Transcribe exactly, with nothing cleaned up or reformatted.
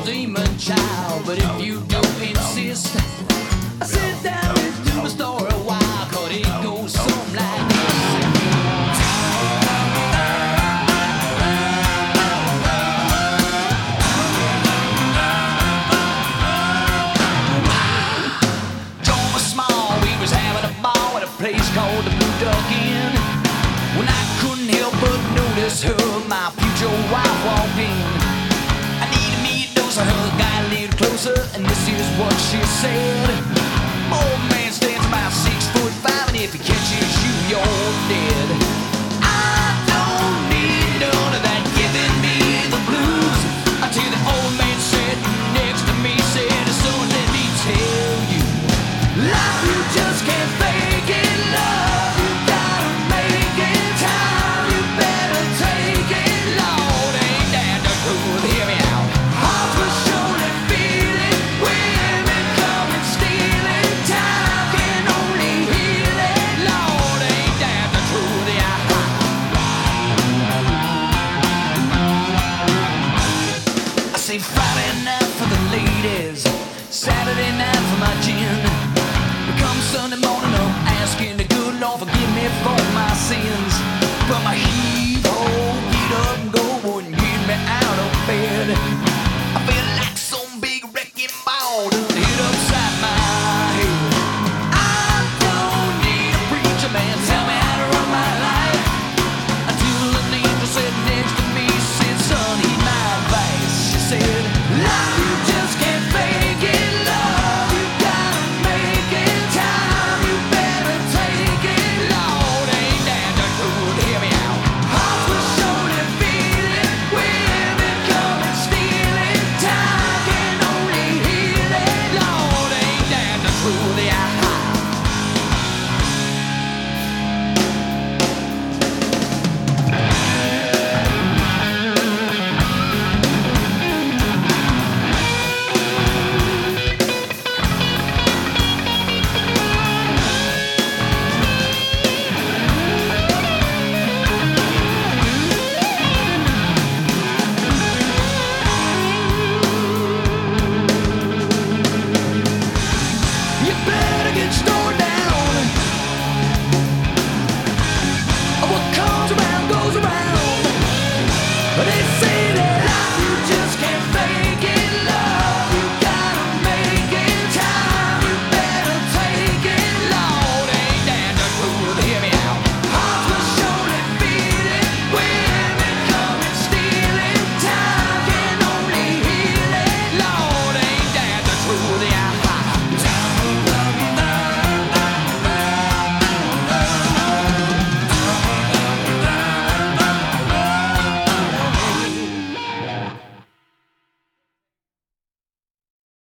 your demon child. But if you don't insist, sit down and do a story a while, cause it goes something like this. John was small, we was having a ball at a place called the Blue Duck Inn. When I couldn't help but notice her, my future wife walked in. I needed me a dose of her, got a little closer, and this is what she said. Old man stands about six foot five, and if he catches you, you're dead. I don't need none of that giving me the blues. Until the old man said next to me, said, son, let me tell you, life you just can't fake it, love you gotta make it, time you better take it, Lord, ain't that the truth? Hear me out. Hearts were surely feeling, women come and steal it, time can only heal it, Lord, ain't that the truth? Yeah. I say Friday night for the ladies, Saturday night for my gin. Come Sunday morning, I'm asking the good Lord forgive me for my sins. But my